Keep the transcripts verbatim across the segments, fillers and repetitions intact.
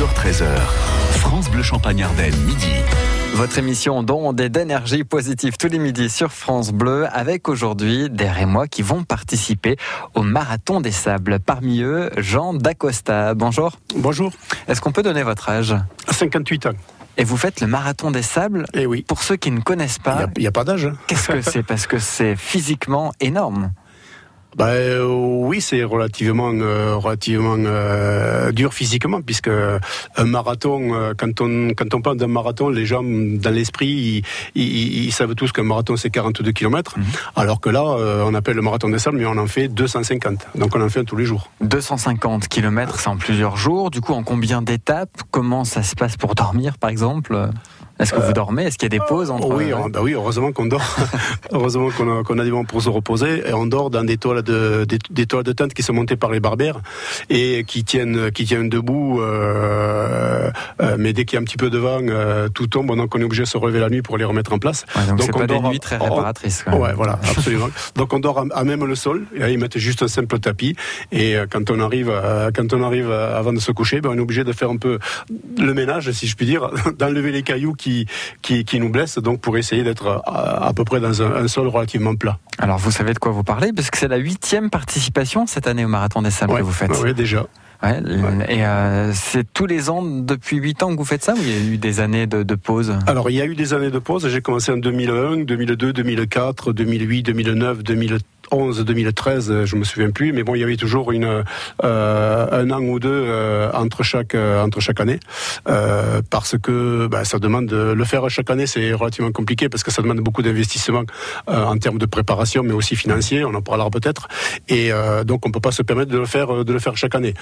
heures treize heures. France Bleu Champagne-Ardenne, midi. Votre émission d'ondes et d'énergie positive tous les midis sur France Bleu, avec aujourd'hui des Rémois qui vont participer au Marathon des Sables. Parmi eux, Jean Dacosta. Bonjour. Bonjour. Est-ce qu'on peut donner votre âge ? cinquante-huit ans. Et vous faites le Marathon des Sables ? Eh oui. Pour ceux qui ne connaissent pas, il n'y a, a pas d'âge. Qu'est-ce que c'est ? Parce que c'est physiquement énorme. Ben, euh, oui, c'est relativement, euh, relativement euh, dur physiquement, puisque un marathon, euh, quand on quand on parle d'un marathon, les gens dans l'esprit, ils, ils, ils savent tous qu'un marathon c'est quarante-deux kilomètres, mmh. alors que là, euh, on appelle le Marathon des Sables, mais on en fait deux cent cinquante. Donc on en fait un tous les jours. deux cent cinquante kilomètres, c'est en plusieurs jours. Du coup, en combien d'étapes ? Comment ça se passe pour dormir, par exemple ? Est-ce que vous dormez ? Est-ce qu'il y a des pauses entre... Oui, bah oui, heureusement qu'on dort. heureusement qu'on a, qu'on a des moments pour se reposer. Et on dort dans des toiles de, des, des toiles de tente qui sont montées par les barbères et qui tiennent, qui tiennent debout. Euh, euh, mais dès qu'il y a un petit peu de vent, euh, tout tombe. Donc on est obligé de se relever la nuit pour les remettre en place. Ouais, donc, donc c'est on pas dort des nuits très réparatrices. Quand même. Ouais, voilà, absolument. Donc on dort à, à même le sol. Et là, ils mettent juste un simple tapis. Et quand on arrive, euh, quand on arrive avant de se coucher, ben, on est obligé de faire un peu le ménage, si je puis dire, d'enlever les cailloux qui, qui qui nous blesse, donc pour essayer d'être à, à peu près dans un, un sol relativement plat. Alors vous savez de quoi vous parlez, parce que c'est la huitième participation cette année au Marathon des Sables ouais, que vous faites. Oui, déjà. Ouais, ouais. Et euh, c'est tous les ans, depuis huit ans que vous faites ça, ou il y a eu des années de, de pause ? Alors il y a eu des années de pause, j'ai commencé en deux mille un, deux mille deux, deux mille quatre, deux mille huit, deux mille neuf, deux mille onze, deux mille treize, je me souviens plus, mais bon, il y avait toujours une euh, un an ou deux euh, entre chaque euh, entre chaque année, euh, parce que bah, ça demande de le faire chaque année, c'est relativement compliqué parce que ça demande beaucoup d'investissement euh, en termes de préparation, mais aussi financier, on en parlera peut-être, et euh, donc on peut pas se permettre de le faire de le faire chaque année.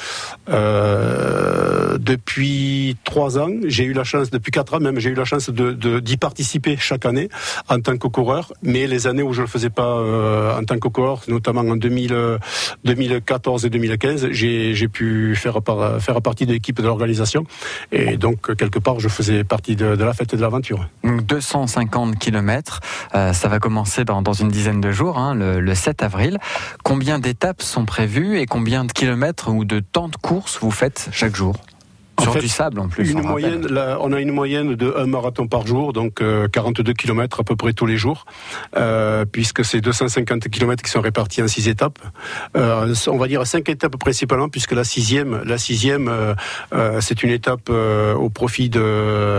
Euh, depuis trois ans, j'ai eu la chance, depuis quatre ans même, j'ai eu la chance de, de d'y participer chaque année en tant que coureur, mais les années où je le faisais pas euh, en tant que notamment en deux mille, deux mille quatorze et deux mille quinze, j'ai, j'ai pu faire, par, faire partie de l'équipe de l'organisation. Et donc, quelque part, je faisais partie de, de la fête et de l'aventure. Donc, deux cent cinquante kilomètres, euh, ça va commencer dans, dans une dizaine de jours, hein, le, le sept avril. Combien d'étapes sont prévues et combien de kilomètres ou de temps de course vous faites chaque jour ? Sur en fait, du sable en plus. Une on, moyenne, là, on a une moyenne de un marathon par jour, donc euh, quarante-deux kilomètres à peu près tous les jours, euh, puisque c'est deux cent cinquante kilomètres qui sont répartis en six étapes. Euh, on va dire cinq étapes principalement, puisque la sixième, la sixième, euh, euh, c'est une étape euh, au profit de,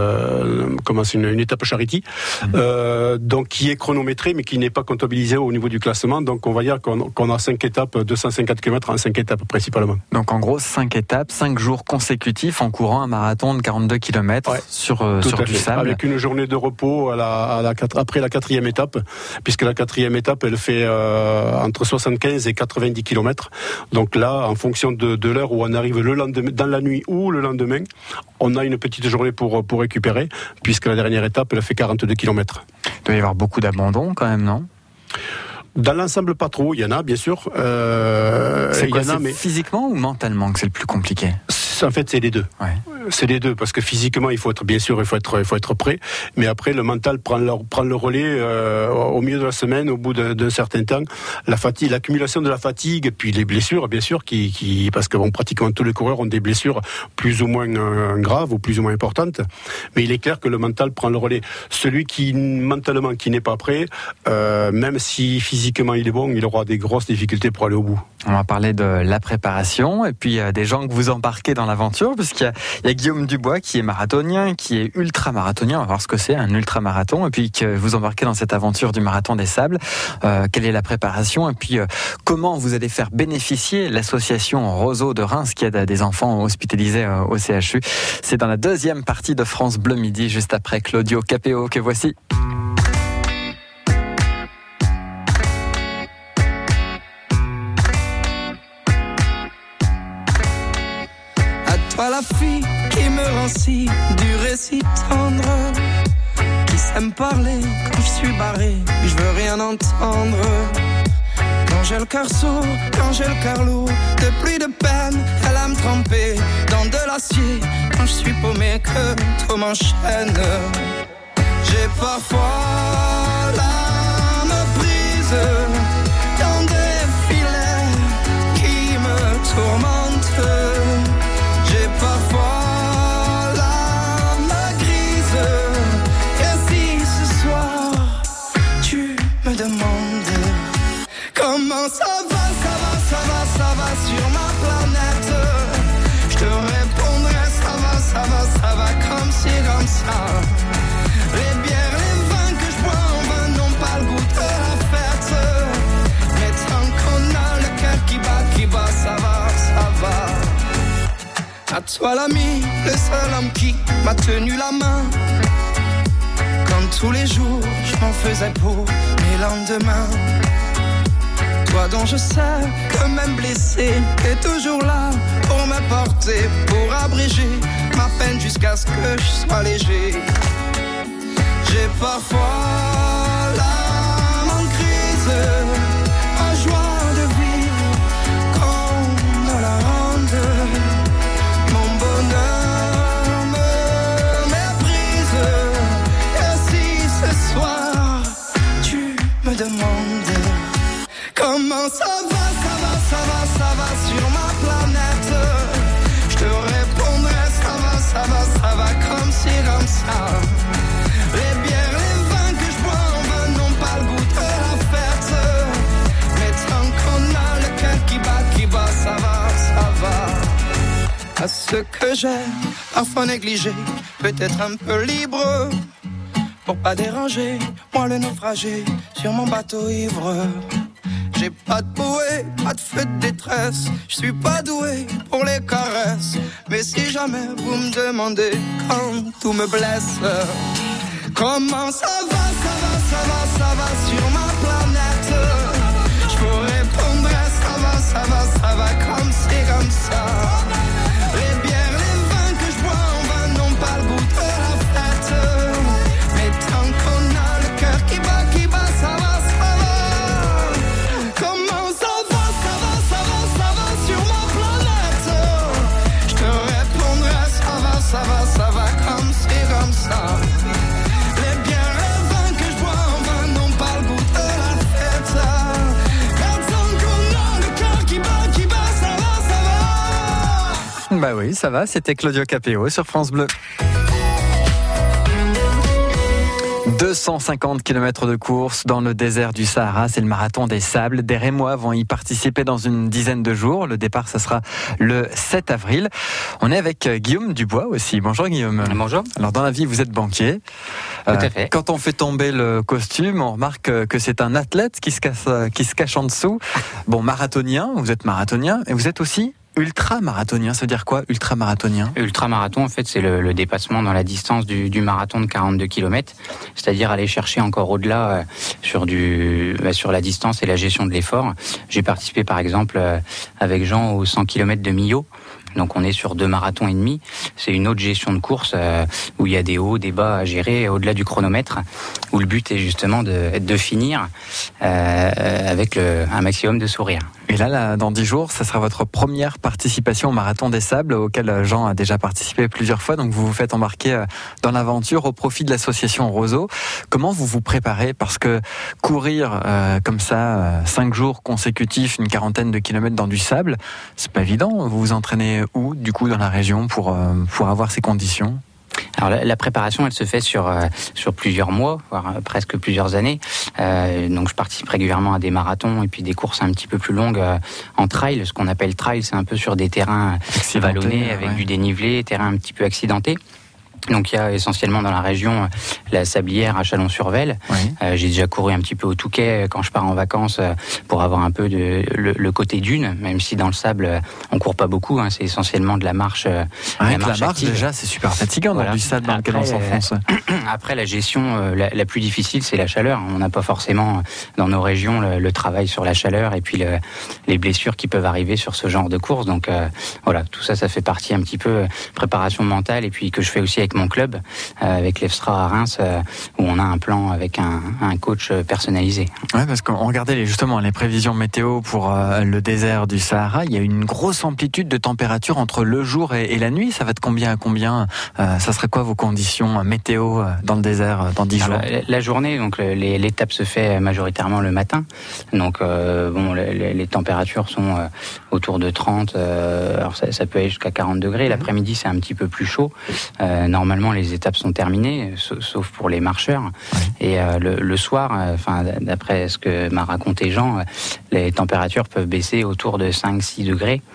euh, comment c'est une, une étape charity, mmh. euh, donc qui est chronométrée, mais qui n'est pas comptabilisée au niveau du classement. Donc on va dire qu'on, qu'on a cinq étapes, deux cent cinquante kilomètres en cinq étapes principalement. Donc en gros cinq étapes, cinq jours consécutifs en courant un marathon de quarante-deux kilomètres ouais, sur, euh, sur du sable. Avec une journée de repos à la, à la, après la quatrième étape, puisque la quatrième étape, elle fait euh, entre soixante-quinze et quatre-vingt-dix kilomètres. Donc là, en fonction de, de l'heure où on arrive le lendemain, dans la nuit ou le lendemain, on a une petite journée pour, pour récupérer, puisque la dernière étape, elle fait quarante-deux kilomètres. Il doit y avoir beaucoup d'abandon quand même, non ? Dans l'ensemble, pas trop. Il y en a, bien sûr. Euh, c'est quoi, il y en a, c'est mais... physiquement ou mentalement que c'est le plus compliqué ? En fait, c'est les deux. Ouais. C'est les deux, parce que physiquement, il faut être, bien sûr, il faut être, il faut être prêt. Mais après, le mental prend le, prend le relais euh, au milieu de la semaine, au bout d'un, d'un certain temps. La fatigue, l'accumulation de la fatigue, puis les blessures, bien sûr, qui, qui, parce que bon, pratiquement tous les coureurs ont des blessures plus ou moins euh, graves ou plus ou moins importantes. Mais il est clair que le mental prend le relais. Celui qui, mentalement, qui n'est pas prêt, euh, même si physiquement il est bon, il aura des grosses difficultés pour aller au bout. On va parler de la préparation et puis euh, des gens que vous embarquez dans l'aventure, puisqu'il y a, il y a Guillaume Dubois qui est marathonien, qui est ultra-marathonien, on va voir ce que c'est un ultra-marathon, et puis que vous embarquez dans cette aventure du Marathon des Sables. Euh, quelle est la préparation et puis euh, comment vous allez faire bénéficier l'association Roseau de Reims qui aide des enfants hospitalisés euh, au C H U. C'est dans la deuxième partie de France Bleu Midi, juste après Claudio Capéo que voici. Toi la fille qui me rend si dur et si tendre, qui sait me parler quand je suis barré, je veux rien entendre. Quand j'ai le cœur sourd, quand j'ai le cœur lourd, de pluie de peine, elle a me tremper dans de l'acier. Quand je suis paumé, que tout m'enchaîne. J'ai parfois l'âme prise dans des filets qui me tourmentent. J'ai parfois toi l'ami, le seul homme qui m'a tenu la main. Comme tous les jours, je m'en faisais pour mes lendemains. Toi dont je sais que même blessé, t'es toujours là pour me porter, pour abréger ma peine jusqu'à ce que je sois léger. J'ai parfois l'âme en crise, en joie de vivre qu'on me la rende. Mon bonheur me méprise. Et si ce soir tu me demandes comment ça va, ça va, ça va, ça va sur ma planète, je te répondrai ça va, ça va, ça va comme ci, comme ça. Les bières, les vins que je bois en vain n'ont pas le goût de la fête. Mais tant qu'on a le cœur qui bat, qui bat, ça va, ça va. À ce que j'ai parfois négligé, peut-être un peu libre, pour pas déranger, moi le naufragé sur mon bateau ivre. J'ai pas de bouée, pas de feu de détresse, je suis pas doué pour les caresses. Mais si jamais vous me demandez quand tout me blesse, comment ça va, ça va, ça va, ça va sur ma planète, je vous répondrai ça va, ça va, ça va comme c'est comme ça. Les bières, les vins que je bois en vain n'ont pas le goût de la fête. Mais tant qu'on a le cœur qui bat, qui bat, ça va, ça va. Comment ça va, ça va, ça va, ça va sur ma planète, je te répondrai ça va, ça va, ça va comme c'est comme ça. Bah oui, ça va, c'était Claudio Capéo sur France Bleu. deux cent cinquante kilomètres de course dans le désert du Sahara, c'est le marathon des sables. Des Rémois vont y participer dans une dizaine de jours. Le départ, ça sera le sept avril. On est avec Guillaume Dubois aussi. Bonjour Guillaume. Bonjour. Alors dans la vie, vous êtes banquier. Tout à fait. Quand on fait tomber le costume, on remarque que c'est un athlète qui se cache, qui se cache en dessous. Bon, marathonien, vous êtes marathonien et vous êtes aussi ultra-marathonien. Ça veut dire quoi, ultra-marathonien ? Ultra-marathon, en fait, c'est le, le dépassement dans la distance du, du marathon de quarante-deux kilomètres, c'est-à-dire aller chercher encore au-delà euh, sur, du, bah, sur la distance et la gestion de l'effort. J'ai participé, par exemple, euh, avec Jean aux cent kilomètres de Millau. Donc on est sur deux marathons et demi. C'est une autre gestion de course euh, où il y a des hauts, des bas à gérer au-delà du chronomètre, où le but est justement de, de finir euh, avec le, un maximum de sourire. Et là, là, dans dix jours, ça sera votre première participation au Marathon des Sables, auquel Jean a déjà participé plusieurs fois. Donc vous vous faites embarquer dans l'aventure au profit de l'association Roseau. Comment vous vous préparez ? Parce que courir euh, comme ça, cinq jours consécutifs, une quarantaine de kilomètres dans du sable, c'est pas évident. Vous vous entraînez où, du coup, dans la région pour, euh, pour avoir ces conditions ? Alors la, la préparation, elle se fait sur euh, sur plusieurs mois, voire euh, presque plusieurs années. Euh, donc je participe régulièrement à des marathons et puis des courses un petit peu plus longues euh, en trail. Ce qu'on appelle trail, c'est un peu sur des terrains vallonnés avec ouais. du dénivelé, terrain un petit peu accidenté. Donc il y a essentiellement dans la région la Sablière à Chalon-sur-Vesle. Oui. Euh, j'ai déjà couru un petit peu au Touquet quand je pars en vacances pour avoir un peu de le, le côté dune, même si dans le sable on court pas beaucoup. Hein, c'est essentiellement de la marche. Ah, la marche, la marche déjà, c'est super fatigant voilà. dans du sable dans après, lequel on s'enfonce. Euh, après la gestion la, la plus difficile, c'est la chaleur. On n'a pas forcément dans nos régions le, le travail sur la chaleur et puis le, les blessures qui peuvent arriver sur ce genre de course. Donc euh, voilà, tout ça, ça fait partie un petit peu préparation mentale et puis que je fais aussi avec mon club, euh, avec l'Efstra à Reims, euh, où on a un plan avec un, un coach personnalisé. Ouais, parce qu'on regardait les, justement les prévisions météo pour euh, le désert du Sahara. Il y a une grosse amplitude de température entre le jour et, et la nuit. Ça va de combien à combien euh, Ça serait quoi vos conditions météo dans le désert dans dix jours ? La, la journée, donc les, l'étape se fait majoritairement le matin. Donc euh, bon, les, les températures sont euh, autour de trente. Euh, alors ça, ça peut aller jusqu'à quarante degrés. L'après-midi, c'est un petit peu plus chaud. Euh, Normalement, les étapes sont terminées, sauf pour les marcheurs. Ouais. Et euh, le, le soir, enfin, euh, d'après ce que m'a raconté Jean, euh, les températures peuvent baisser autour de cinq à six degrés.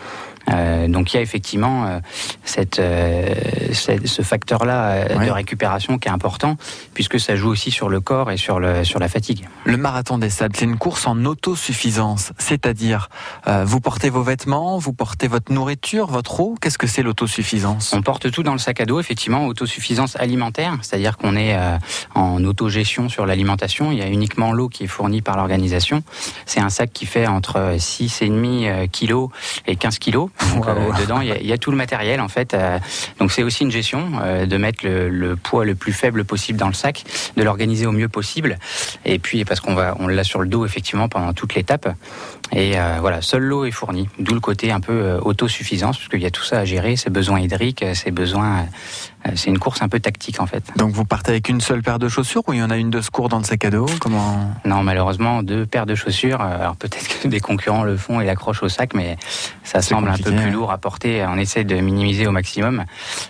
Euh, donc il y a effectivement euh, cette, euh, cette, ce facteur-là euh, ouais. de récupération qui est important, puisque ça joue aussi sur le corps et sur, le, sur la fatigue. Le marathon des sables, c'est une course en autosuffisance, c'est-à-dire euh, vous portez vos vêtements, vous portez votre nourriture, votre eau. Qu'est-ce que c'est l'autosuffisance ? On porte tout dans le sac à dos, effectivement, autosuffisance alimentaire, c'est-à-dire qu'on est euh, en autogestion sur l'alimentation. Il y a uniquement l'eau qui est fournie par l'organisation. C'est un sac qui fait entre six virgule cinq kilos et quinze kilos. Donc, wow. euh, dedans, il y, a, il y a tout le matériel, en fait. Euh, donc, c'est aussi une gestion euh, de mettre le, le poids le plus faible possible dans le sac, de l'organiser au mieux possible. Et puis, parce qu'on va, on l'a sur le dos, effectivement, pendant toute l'étape. Et euh, voilà, seule l'eau est fournie. D'où le côté un peu euh, autosuffisance, parce qu'il y a tout ça à gérer, ses besoins hydriques, ses besoins... Euh, c'est une course un peu tactique, en fait. Donc, vous partez avec une seule paire de chaussures ou il y en a une de secours dans le sac à dos ? Comment... Non, malheureusement, deux paires de chaussures. Alors, peut-être que des concurrents le font et l'accrochent au sac, mais ça c'est semble compliqué. Un peu plus lourd à porter. On essaie de minimiser au maximum.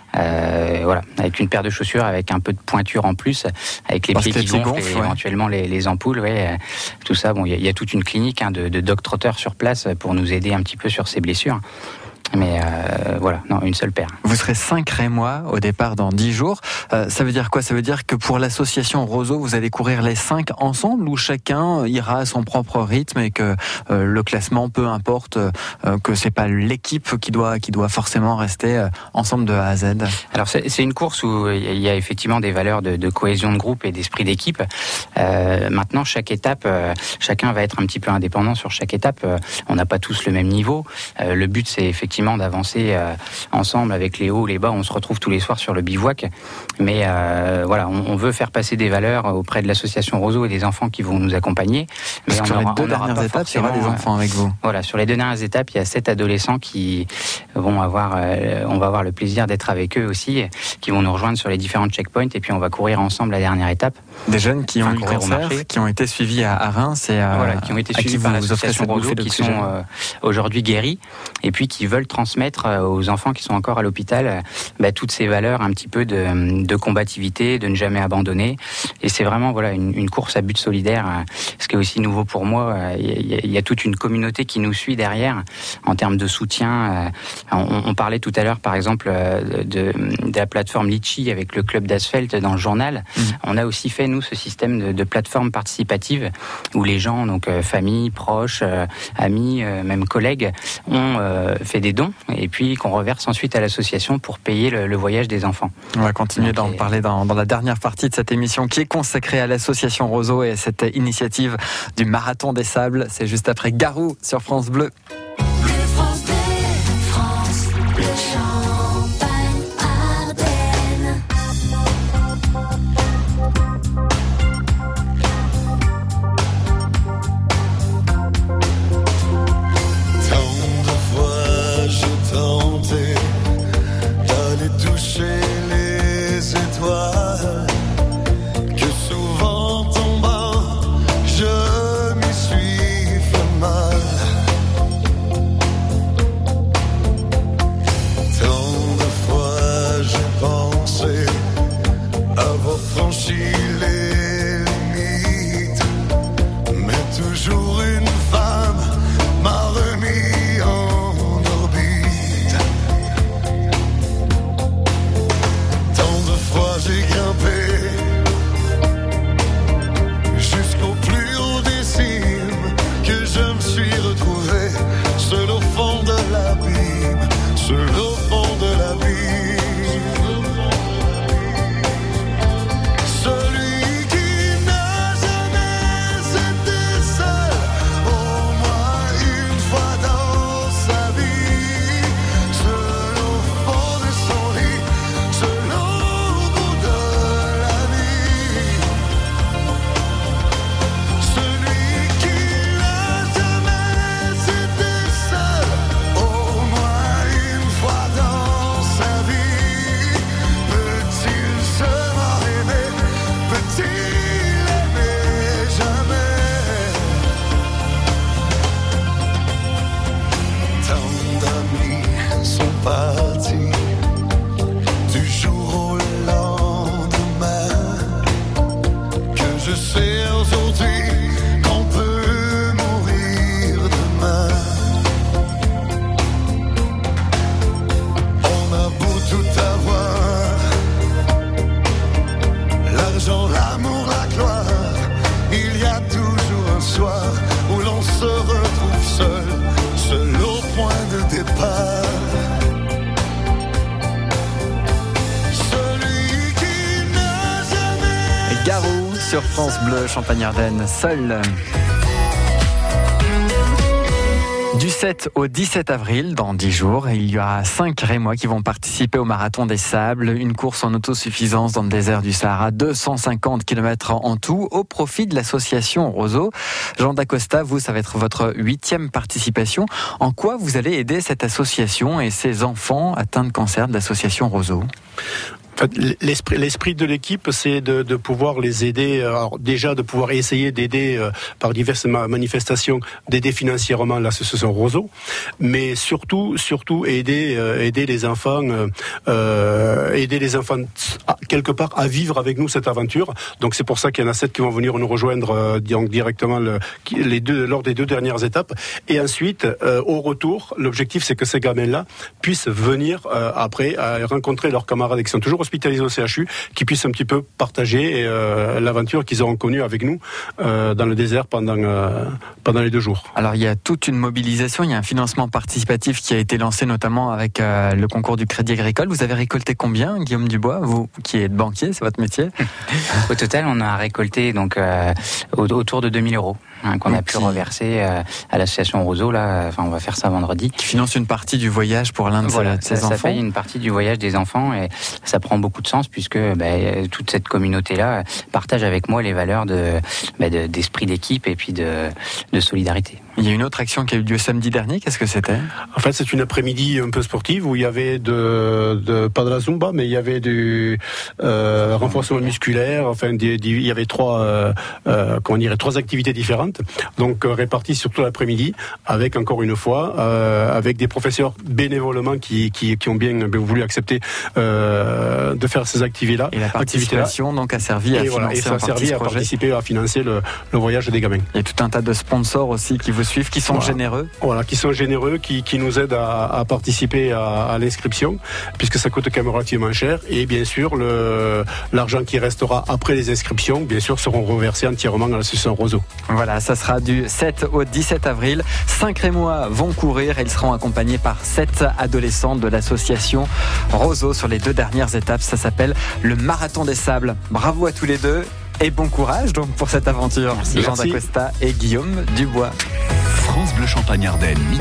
Euh, voilà, avec une paire de chaussures, avec un peu de pointure en plus, avec les Parce pieds qui gonflent gonfle, et ouais. éventuellement les, les ampoules. Ouais, tout ça, bon, il y, y a toute une clinique hein, de, de doc-trotteurs sur place pour nous aider un petit peu sur ces blessures. Mais euh, voilà, non, une seule paire. Vous serez cinq Rémois au départ dans dix jours. Euh, ça veut dire quoi ? Ça veut dire que pour l'association Roseau, vous allez courir les cinq ensemble ou chacun ira à son propre rythme et que euh, le classement, peu importe, euh, que c'est pas l'équipe qui doit qui doit forcément rester euh, ensemble de A à Z. Alors c'est, c'est une course où il y a effectivement des valeurs de, de cohésion de groupe et d'esprit d'équipe. Euh, maintenant, chaque étape, euh, chacun va être un petit peu indépendant sur chaque étape. Euh, on n'a pas tous le même niveau. Euh, le but, c'est effectivement d'avancer euh, ensemble avec les hauts, les bas. On se retrouve tous les soirs sur le bivouac. Mais euh, voilà, on, on veut faire passer des valeurs auprès de l'association Roseau et des enfants qui vont nous accompagner. Mais sur les deux dernières étapes, il y aura des enfants avec vous. Voilà, sur les deux dernières étapes, il y a sept adolescents qui vont avoir, euh, on va avoir le plaisir d'être avec eux aussi, qui vont nous rejoindre sur les différents checkpoints et puis on va courir ensemble la dernière étape. Des jeunes qui enfin, ont eu le cancer, qui ont été suivis à, à Reims et à, voilà, qui ont été suivis par l'association Roseau, qui sont euh, aujourd'hui guéris et puis qui veulent transmettre aux enfants qui sont encore à l'hôpital bah, toutes ces valeurs un petit peu de, de combativité, de ne jamais abandonner. Et c'est vraiment voilà une, une course à but solidaire. Ce qui est aussi nouveau pour moi, il y, a, il y a toute une communauté qui nous suit derrière en termes de soutien. On, on parlait tout à l'heure, par exemple, de, de la plateforme Litchi avec le club d'asphalte dans le journal. Mmh. On a aussi fait nous ce système de, de plateforme participative où les gens, donc euh, famille, proches, euh, amis, euh, même collègues, ont euh, fait des dons et puis qu'on reverse ensuite à l'association pour payer le, le voyage des enfants. On va continuer Donc, d'en et... parler dans, dans la dernière partie de cette émission qui est consacrée à l'association Roseau et à cette initiative du Marathon des Sables. C'est juste après Garou sur France Bleu. sur France Bleu Champagne-Ardenne, seul. Du sept au dix-sept avril, dans dix jours, il y aura cinq Rémois qui vont participer au Marathon des Sables, une course en autosuffisance dans le désert du Sahara, deux cent cinquante kilomètres en tout, au profit de l'association Roseau. Jean Dacosta, vous, ça va être votre huitième participation. En quoi vous allez aider cette association et ces enfants atteints de cancer de l'association Roseau ? En fait, l'esprit, l'esprit de l'équipe, c'est de, de pouvoir les aider, alors déjà de pouvoir essayer d'aider euh, par diverses ma- manifestations, d'aider financièrement l'association Roseau, mais surtout, surtout aider, euh, aider les enfants, euh, aider les enfants à, quelque part à vivre avec nous cette aventure. Donc c'est pour ça qu'il y en a sept qui vont venir nous rejoindre euh, donc directement le, les deux, lors des deux dernières étapes. Et ensuite, euh, au retour, l'objectif c'est que ces gamins-là puissent venir euh, après à rencontrer leurs camarades qui sont toujours hospitalisés au C H U, qui puissent un petit peu partager euh, l'aventure qu'ils auront connue avec nous euh, dans le désert pendant, euh, pendant les deux jours. Alors il y a toute une mobilisation, il y a un financement participatif qui a été lancé notamment avec euh, le concours du Crédit Agricole. Vous avez récolté combien, Guillaume Dubois, vous qui êtes banquier, c'est votre métier? Au total, on a récolté donc euh, autour de deux mille euros. Hein, qu'on a pu reverser euh, à l'association Roseau. Là, enfin, on va faire ça vendredi. Qui finance une partie du voyage pour l'un de voilà, ses, ça, enfants. Ça paye une partie du voyage des enfants et ça prend beaucoup de sens puisque bah, toute cette communauté-là partage avec moi les valeurs de, bah, de, d'esprit d'équipe et puis de, de solidarité. Il y a une autre action qui a eu lieu samedi dernier. Qu'est-ce que c'était ? En fait, c'est une après-midi un peu sportive où il y avait de, de pas de la Zumba, mais il y avait du euh, renforcement musculaire. Enfin, des, des, il y avait trois, euh, euh, comment dire, trois activités différentes. Donc euh, réparties sur tout l'après-midi, avec encore une fois, euh, avec des professeurs bénévolement qui, qui, qui ont bien, bien voulu accepter euh, de faire ces activités-là. Et la participation donc a servi à et voilà, financer et ça a servi à participer à financer le, le voyage des gamins. Il y a tout un tas de sponsors aussi qui vous suivent, qui sont voilà. généreux. Voilà, qui sont généreux, qui, qui nous aident à, à participer à, à l'inscription, puisque ça coûte quand même relativement cher. Et bien sûr, le, l'argent qui restera après les inscriptions, bien sûr, seront reversés entièrement à l'association Roseau. Voilà, ça sera du sept au dix-sept avril. Cinq Rémois vont courir et ils seront accompagnés par sept adolescents de l'association Roseau sur les deux dernières étapes. Ça s'appelle le Marathon des Sables. Bravo à tous les deux et bon courage donc pour cette aventure. Merci. Jean Dacosta et Guillaume Dubois. France Bleu Champagne-Ardenne.